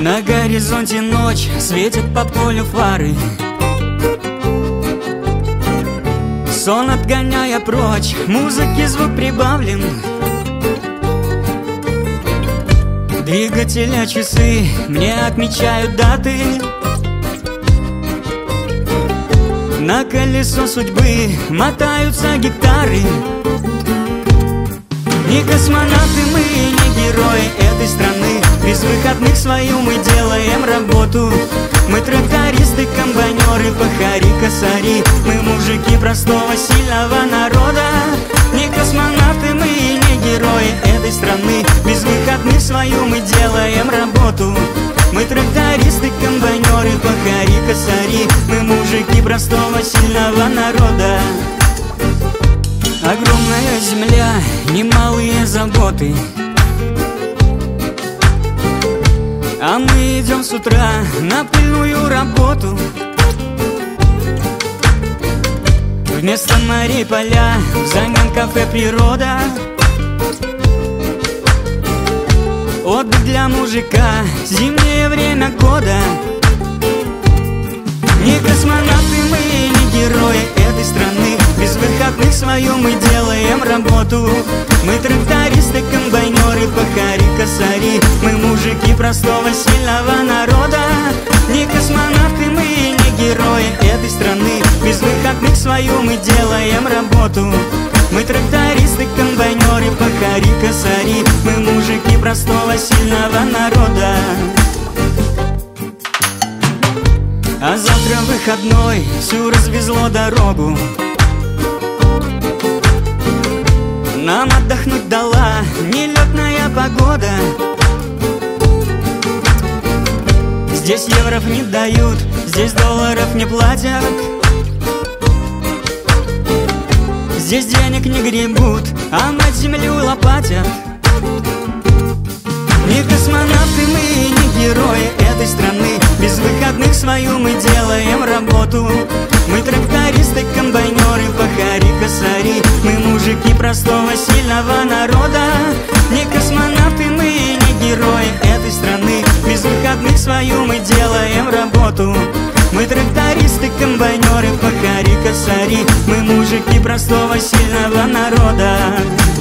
На горизонте ночь, светит по полю фары, сон отгоняя прочь, музыки звук прибавлен. Двигателя часы мне отмечают даты. На колесо судьбы мотаются гектары. Не космонавты мы, не герои этой страны. Без выходных свою мы делаем работу. Мы трактористы, комбайнеры, пахари, косари. Мы мужики простого сильного народа. Не космонавты мы, не герои этой страны. Без выходных свою мы делаем работу. Мы трактористы, комбайнеры, пахари, косари. Мы мужики простого сильного народа. Огромная земля, немалые заботы, а мы идем с утра на пыльную работу. Вместо морей поля, взамен кафе природа. Отдых для мужика, зимнее время года. Не космонавты мы, не герои этой страны. Без выходных свою мы делаем работу. Мы трактористы, комбайнеры, пахари, косари. Мы мужики простого сильного народа. Не космонавты мы, не герои этой страны. Без выходных свою мы делаем работу. Мы трактористы, комбайнеры, пахари, косари. Мы мужики простого сильного народа. А завтра выходной, всю развезло дорогу. Нам отдохнуть дала нелетная погода. Здесь евров не дают, здесь долларов не платят. Здесь денег не гребут, а мать землю лопатят. Не космонавты мы, не герои этой страны. Без выходных свою мы делаем работу. Мы трактористы, комбайнеры, пахари, косари. Мы мужики простого сильного народа. Не космонавты мы, не герои этой страны. Без выходных свою мы делаем работу. Мы трактористы, комбайнеры, пахари, косари. Мы мужики простого сильного народа.